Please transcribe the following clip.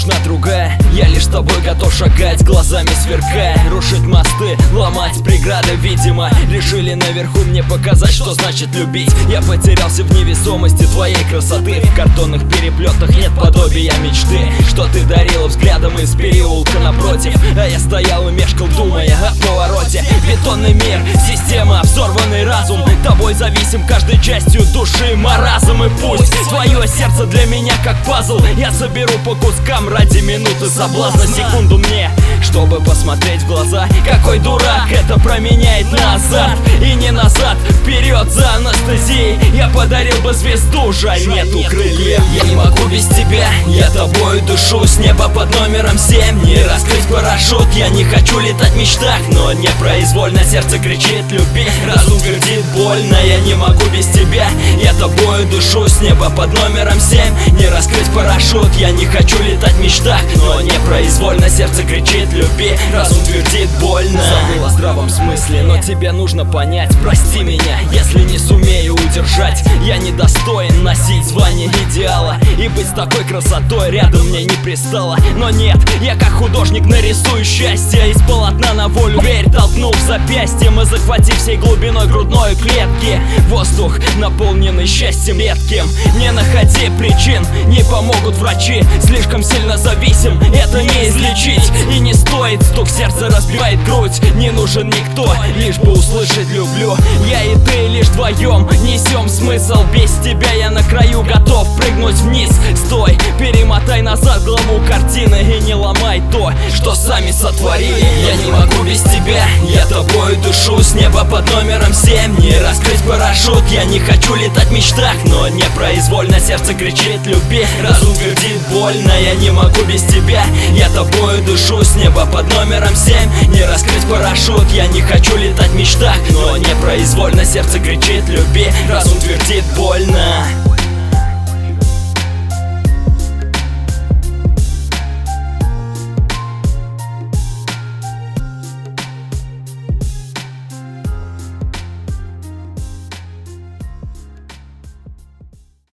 нужна другая. Я лишь с тобой готов шагать, глазами сверкая, рушить мосты, ломать преграды. Видимо, решили наверху мне показать, что значит любить. Я потерялся в невесомости твоей красоты. В картонных переплетах нет подобия мечты, что ты дарила взглядом из переулка напротив. А я стоял и мешкал, думая о повороте. Бетонный мир, система, взорванный разум. Тобой зависим каждой частью души, маразм. И пусть твое сердце для меня как пазл, я соберу по кускам ради минуты соблазна. Секунду мне, чтобы посмотреть в глаза. Какой дурак, это променяет назад. И не назад, вперед за анестезией. Я подарил бы звезду, жаль нету крыльев. Я не могу без тебя, я тобою дышу. С неба под номером 7 не раскрыть парашют. Я не хочу летать в мечтах, но непроизвольно сердце кричит люби. Разум твердит больно, я не могу без тебя. Я тобою дышу. С неба под номером 7 не раскрыть парашют. Я не хочу летать в мечтах, но непроизвольно сердце кричит люби. Разум твердит больно. Забыл о здравом смысле, но тебе нужно понять. Прости меня, если не сумею удержать. Я недостоин носить звание идеала, и быть с такой красотой рядом мне не пристало. Но нет, я как художник нарисую счастье. Из полотна на волю дверь толкнув запястьем и захватив всей глубиной грудной клетки. Воздух, наполненный счастьем редким. Не находи причин, не помогут врачи. Слишком сильно зависим, это не излечить. И не стоит, стук сердца разбивает грудь. Не нужен никто, лишь бы услышать люблю. Я и ты лишь вдвоем несем смысл. Без тебя я на краю готов прыгнуть вниз. Стой, перемотай назад главу картины и не ломай то, что сами сотворили. Я не могу без тебя, я тобою дышу. С неба под номером 7 не раскрыть парашют. Я не хочу летать в мечтах, но непроизвольно сердце кричит люби. Разум твердит больно, я не могу без тебя. Я тобою дышу. С неба под номером 7 не раскрыть парашют. Я не хочу летать в мечтах, но непроизвольно сердце кричит люби. Разум твердит больно.